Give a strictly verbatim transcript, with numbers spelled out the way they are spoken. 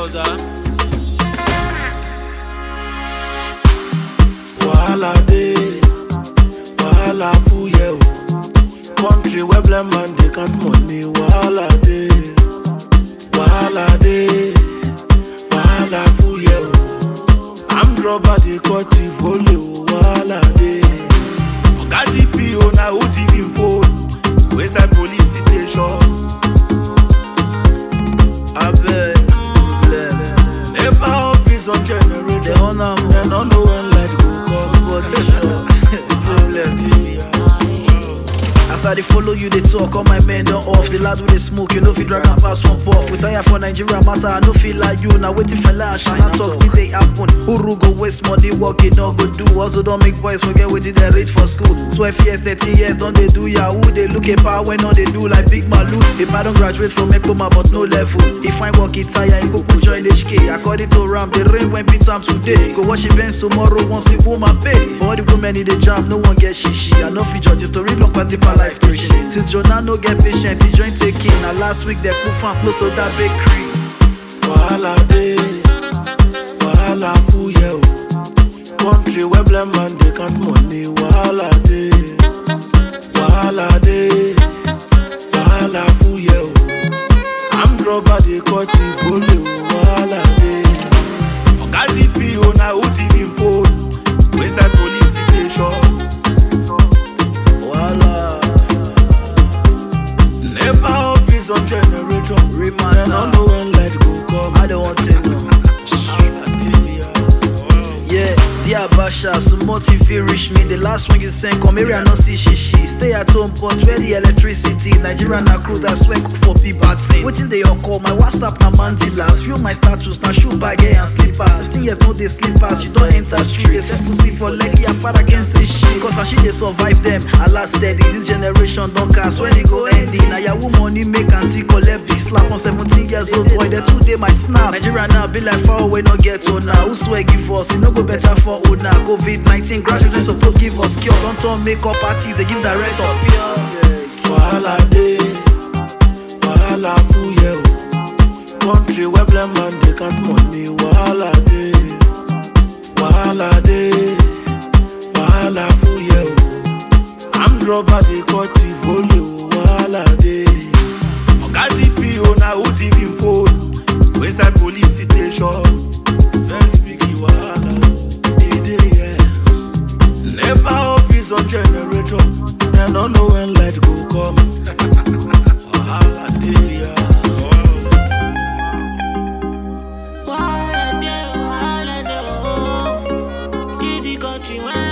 Oza. Wahala dey, wahala full yeah o. Country where blind man dey count money. Wahala dey, wahala dey, wahala full yeah o. Armed robber dey cut the volley o. Wahala dey. Oga D P O na who thief him phone. Wayside police station. Abeg, nepa office on generator. They on am, They don't know when light go come. body sure. As I dey follow you, they talk, all my men don't off. The lad with the smoke, you know if you drag and pass one puff. We tire for Nigeria matter, I no feel like you. Now waiting for lash, and I talk still they happen. Uru go waste money, work it no go do. Also don't make boys forget what they reach for school. Twelve years, thirteen years, don't they do yahoo? They look at power when all they do like big malu. They might don't graduate from Ekpoma but no level. If I work it tire, you go join H K. According to Ram, the rain when beat time today. Go wash your Benz tomorrow, once the woman pay. All the women in the jam, no one get shishi. I know feature the story long past the life preaching. Since Jonah no get patient, the joint taking. Now last week they put fan close to that bakery. Wahala dey, wahala full yeah o. Country where blind man dey count money. Wahala dey, wahala dey, wahala full yeah o. Armed robber dey cut the volley o. Wahala dey. Oga D P O na who thief him phone. Wayside police station. Voila. Nepa office on generator. Remind They don't know when light go come. I don't want to know. Yeah, dear Basha, so motive feel reach me. The last one you sent, come here, I no see she she. Stay at home, but where the electricity? Nigeria na crew that swear cook for people. Waiting they all call my WhatsApp na mandilas. View my status na shoe bag and slippers. Fifteen years no they slippers. You don't enter street. They say pussy for leggy, and father can't say shit. Cause as she they survive them, I last steady. This generation don't cast when it go ending. Now your money make anti collect big slap on seventeen years old boy. The two day my snap. Nigeria now be like far away, no get on now. Who swear give us? It no go better for old now. COVID nineteen graduates supposed give us cure. Don't turn makeup parties, they give direct up here. Wahala dey, wahala full yeah o. Country where blind man dey count money. Wahala dey, wahala dey, wahala full yeah o. Armed robber dey cut the volley o. Wahala dey. Oga D P O na who thief him phone. Wayside police station. Very big wahala dey dey yeah. Nepa office on generator. They don't know when light go come. Wahala dey yeah. Wahala dey, wahala dey, oh. This is country where